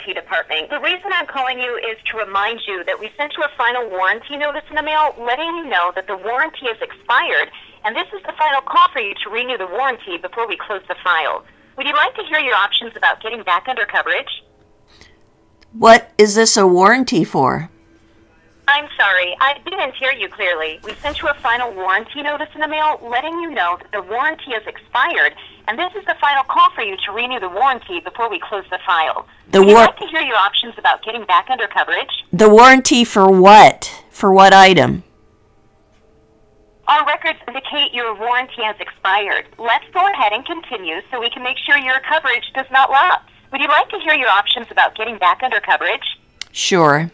department. The reason I'm calling you is to remind you that we sent you a final warranty notice in the mail letting you know that the warranty is expired, and this is the final call for you to renew the warranty before we close the files. Would you like to hear your options about getting back under coverage? What is this a warranty for? I'm sorry, I didn't hear you clearly. We sent you a final warranty notice in the mail letting you know that the warranty is expired, and this is the final call for you to renew the warranty before we close the file. Would you like to hear your options about getting back under coverage? The warranty for what? For what item? Our records indicate your warranty has expired. Let's go ahead and continue so we can make sure your coverage does not lapse. Would you like to hear your options about getting back under coverage? Sure.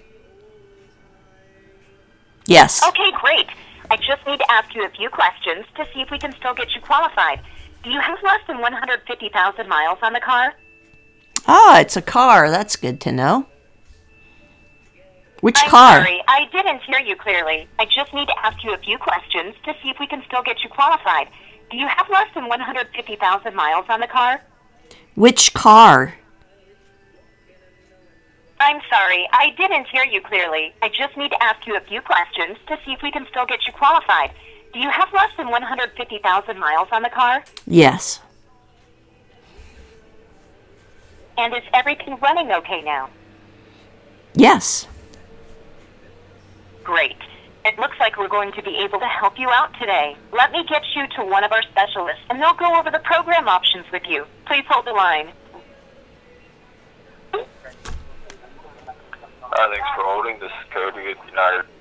Yes. Okay, great. I just need to ask you a few questions to see if we can still get you qualified. Do you have less than 150,000 miles on the car? Ah, it's a car. That's good to know. Which car? I'm sorry, I didn't hear you clearly. I just need to ask you a few questions to see if we can still get you qualified. Do you have less than 150,000 miles on the car? Which car? I'm sorry, I didn't hear you clearly. I just need to ask you a few questions to see if we can still get you qualified. Do you have less than 150,000 miles on the car? Yes. And is everything running okay now? Yes. Great. It looks like we're going to be able to help you out today. Let me get you to one of our specialists, and they'll go over the program options with you. Please hold the line. Thanks for holding. This is Cody with United